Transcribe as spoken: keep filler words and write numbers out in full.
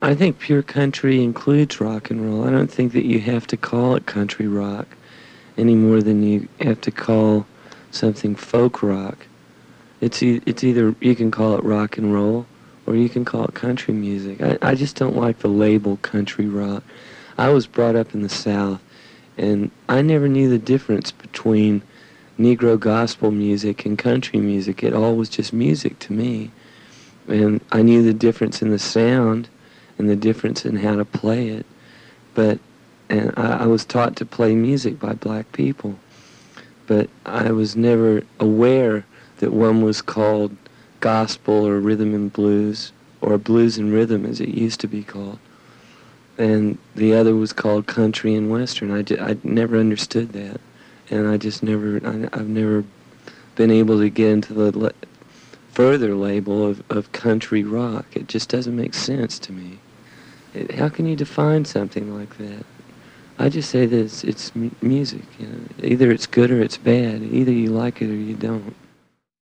I think pure country includes rock and roll. I don't think that you have to call it country rock any more than you have to call something folk rock. It's e- it's either you can call it rock and roll or you can call it country music. I, I just don't like the label country rock. I was brought up in the South, and I never knew the difference between Negro gospel music and country music. It all was just music to me. And I knew the difference in the sound and the difference in how to play it. But and I, I was taught to play music by black people. But I was never aware that one was called gospel or rhythm and blues, or blues and rhythm as it used to be called. And the other was called country and western. I, ju- I never understood that. And I just never, I, I've never been able to get into the le- further label of, of country rock. It just doesn't make sense to me. It, how can you define something like that? I just say that it's, it's mu- music. You know? Either it's good or it's bad. Either you like it or you don't.